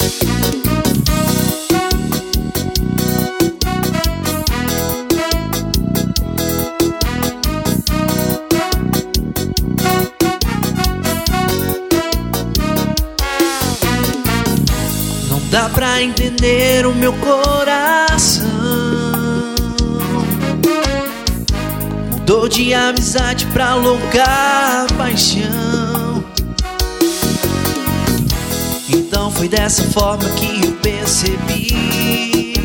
Dá pra entender o meu coração. Mudou de amizade pra louca paixão. Então foi dessa forma que eu percebi.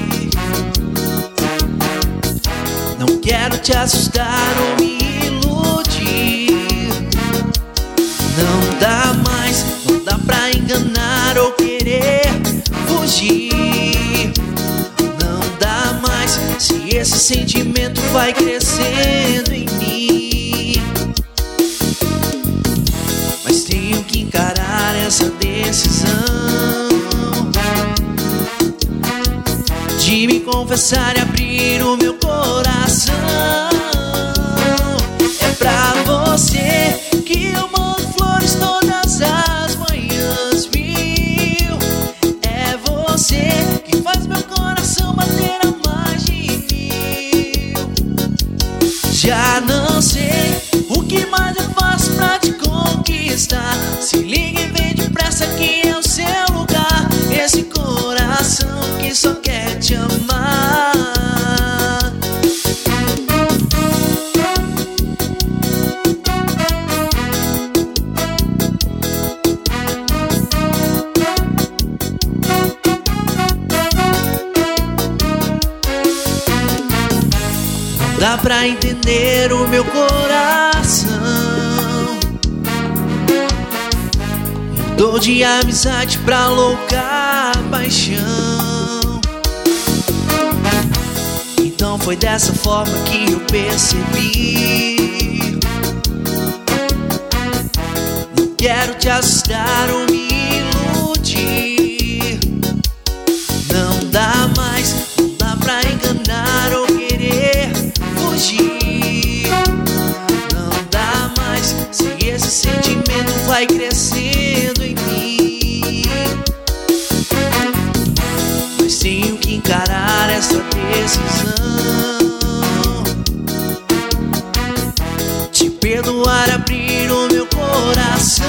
Não quero te assustar ou me iludir. Não dá mais, não dá pra enganar ou querer fugir. Não dá mais, se esse sentimento vai crescendo em mim. Mas tenho que encarar essa decisão de me confessar e abrir o meu coração. É pra você que eu mando flores todas as manhãs, viu? É você que faz meu coração bater a mais de 1000. Já não sei o que mais eu faço pra te conquistar. Se liga e vem depressa que é o seu lugar. Esse coração que só quer te amar. Dá pra entender o meu coração. Mudou de amizade pra louca paixão. Então foi dessa forma que eu percebi. Não quero te assustar ou me iludir. Não dá mais, não dá pra enganar ou querer fugir. Não dá mais, se esse sentimento vai crescendo em mim. Mas tenho que encarar essa decisão de perdoar, abrir o meu coração.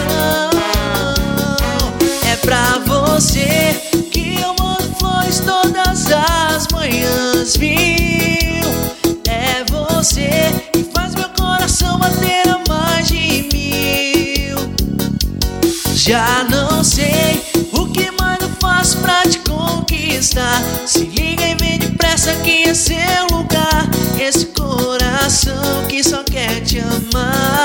É pra você que eu mando flores todas as manhãs, viu? É você que faz meu coração bater a mais de 1000. Já não sei o que mais eu faço pra te conquistar. Se liga e vem depressa que é seu lugar. Esse coração que só quer te amar.